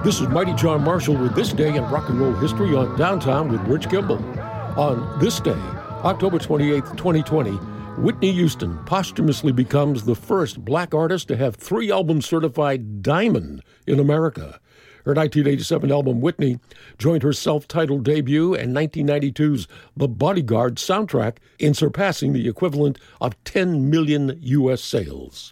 This is Mighty John Marshall with This Day in Rock and Roll History on Downtown with Rich Kimball. On this day, October 28th, 2020, Whitney Houston posthumously becomes the first black artist to have 3 albums certified diamond in America. Her 1987 album, Whitney, joined her self-titled debut and 1992's The Bodyguard soundtrack in surpassing the equivalent of 10 million U.S. sales.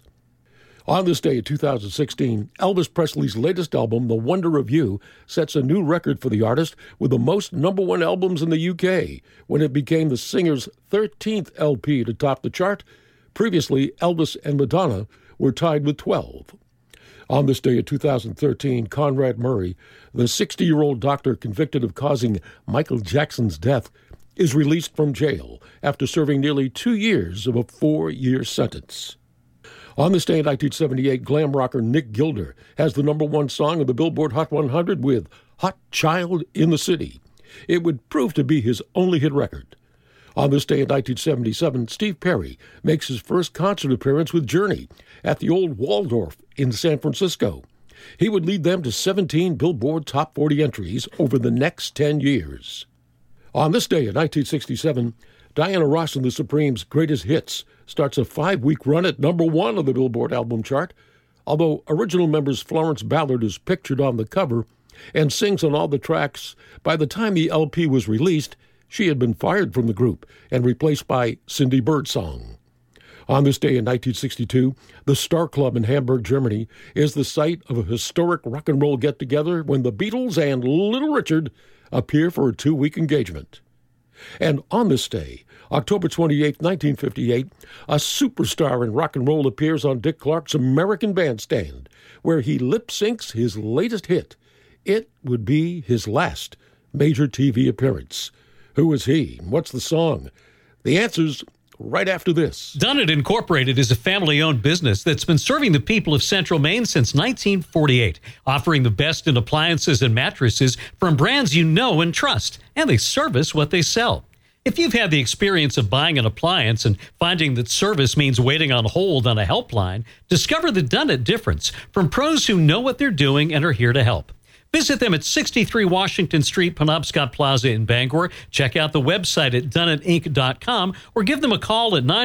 On this day in 2016, Elvis Presley's latest album, The Wonder of You, sets a new record for the artist with the most #1 albums in the UK, when it became the singer's 13th LP to top the chart. Previously, Elvis and Madonna were tied with 12. On this day in 2013, Conrad Murray, the 60-year-old doctor convicted of causing Michael Jackson's death, is released from jail after serving nearly 2 years of a 4-year sentence. On this day in 1978, glam rocker Nick Gilder has the #1 song of the Billboard Hot 100 with Hot Child in the City. It would prove to be his only hit record. On this day in 1977, Steve Perry makes his first concert appearance with Journey at the old Waldorf in San Francisco. He would lead them to 17 Billboard Top 40 entries over the next 10 years. On this day in 1967, Diana Ross and the Supremes' Greatest Hits starts a 5-week run at #1 of the Billboard album chart. Although original members Florence Ballard is pictured on the cover and sings on all the tracks, by the time the LP was released, she had been fired from the group and replaced by Cindy Birdsong. On this day in 1962, the Star Club in Hamburg, Germany, is the site of a historic rock and roll get-together when the Beatles and Little Richard appear for a 2-week engagement. And on this day, October 28, 1958, a superstar in rock and roll appears on Dick Clark's American Bandstand, where he lip-syncs his latest hit. It would be his last major TV appearance. Who is he? What's the song? The answer's right after this. Dunnett Incorporated is a family-owned business that's been serving the people of Central Maine since 1948, offering the best in appliances and mattresses from brands you know and trust, and they service what they sell. If you've had the experience of buying an appliance and finding that service means waiting on hold on a helpline, discover the Dunnett difference from pros who know what they're doing and are here to help. Visit them at 63 Washington Street, Penobscot Plaza in Bangor. Check out the website at DunnettInc.com or give them a call at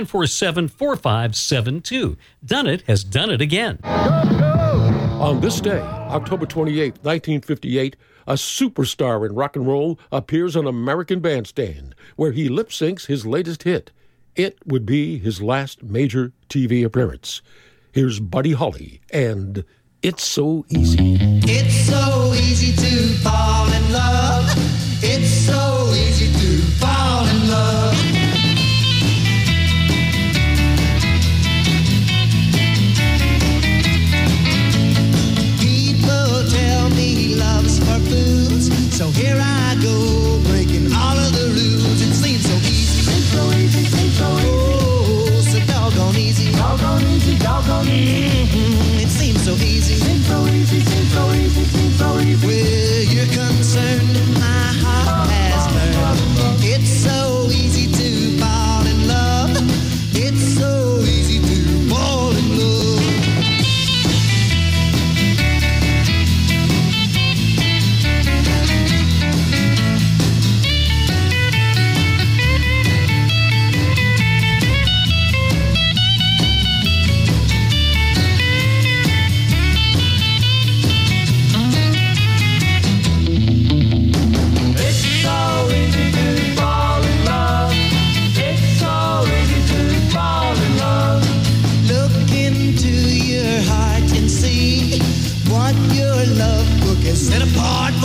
947-4572. Dunnett has done it again. On this day, October 28, 1958, a superstar in rock and roll appears on American Bandstand, where he lip-syncs his latest hit. It would be his last major TV appearance. Here's Buddy Holly and It's So Easy. It's so easy to fall in love. It's so easy to fall in love. People tell me love's for fools, so here I go, breaking all of the rules. It seems so easy. Seems so easy, seems so easy. Oh, so doggone easy. Doggone easy, doggone easy. It seems so easy. Seems so easy, seems so easy, seems so easy. Where you're concerned, my heart has learned. It's so easy to fall in love. It's so easy to fall in love. Set apart